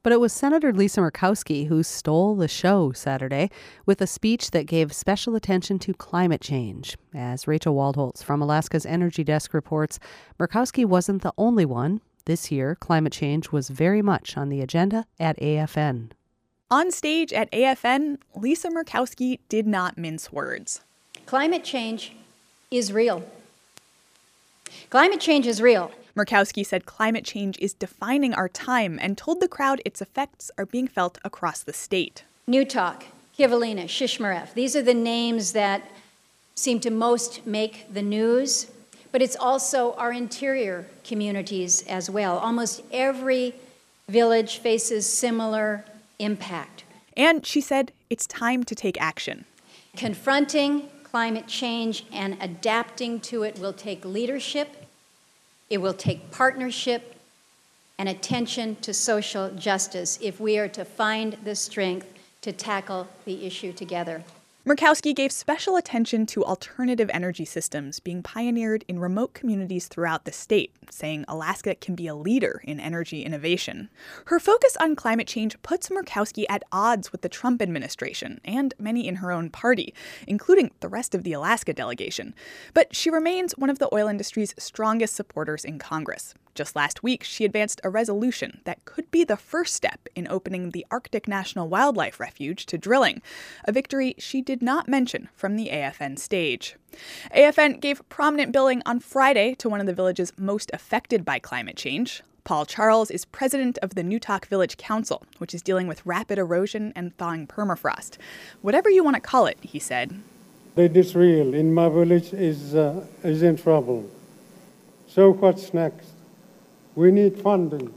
But it was Senator Lisa Murkowski who stole the show Saturday with a speech that gave special attention to climate change. As Rachel Waldholtz from Alaska's Energy Desk reports, Murkowski wasn't the only one. This year, climate change was very much on the agenda at AFN. On stage at AFN, Lisa Murkowski did not mince words. Climate change is real. Climate change is real. Murkowski said climate change is defining our time and told the crowd its effects are being felt across the state. Newtok, Kivalina, Shishmaref, these are the names that seem to most make the news, but it's also our interior communities as well. Almost every village faces similar impact. And she said it's time to take action. Confronting climate change and adapting to it will take leadership, it will take partnership and attention to social justice if we are to find the strength to tackle the issue together. Murkowski gave special attention to alternative energy systems being pioneered in remote communities throughout the state, saying Alaska can be a leader in energy innovation. Her focus on climate change puts Murkowski at odds with the Trump administration and many in her own party, including the rest of the Alaska delegation. But she remains one of the oil industry's strongest supporters in Congress. Just last week, she advanced a resolution that could be the first step in opening the Arctic National Wildlife Refuge to drilling, a victory she did not mention from the AFN stage. AFN gave prominent billing on Friday to one of the villages most affected by climate change. Paul Charles is president of the Newtok Village Council, which is dealing with rapid erosion and thawing permafrost. Whatever you want to call it, he said. It is real. In my village is in trouble. So what's next? We need funding,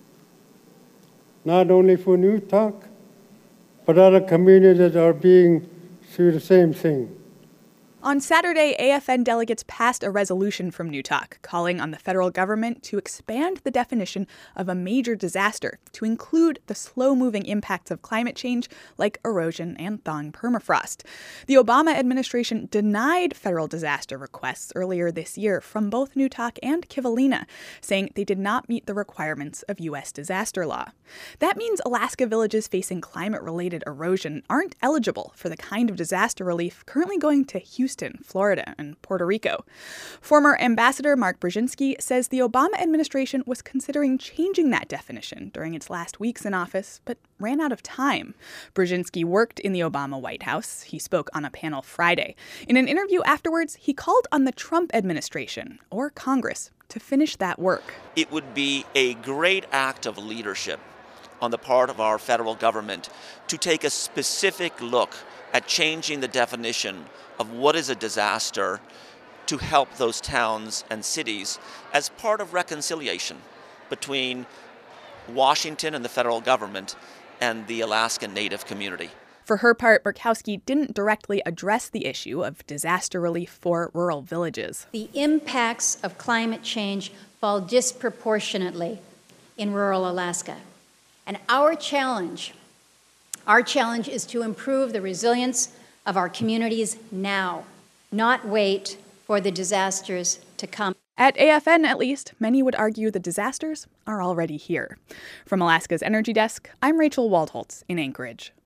not only for Newtok, but other communities that are being through the same thing. On Saturday, AFN delegates passed a resolution from Newtok calling on the federal government to expand the definition of a major disaster to include the slow-moving impacts of climate change like erosion and thawing permafrost. The Obama administration denied federal disaster requests earlier this year from both Newtok and Kivalina, saying they did not meet the requirements of U.S. disaster law. That means Alaska villages facing climate-related erosion aren't eligible for the kind of disaster relief currently going to Houston, Florida, and Puerto Rico. Former Ambassador Mark Brzezinski says the Obama administration was considering changing that definition during its last weeks in office, but ran out of time. Brzezinski worked in the Obama White House. He spoke on a panel Friday. In an interview afterwards, he called on the Trump administration, or Congress, to finish that work. It would be a great act of leadership on the part of our federal government to take a specific look at changing the definition of what is a disaster to help those towns and cities as part of reconciliation between Washington and the federal government and the Alaskan Native community. For her part, Murkowski didn't directly address the issue of disaster relief for rural villages. The impacts of climate change fall disproportionately in rural Alaska. And our challenge is to improve the resilience of our communities now, not wait for the disasters to come. At AFN, at least, many would argue the disasters are already here. From Alaska's Energy Desk, I'm Rachel Waldholtz in Anchorage.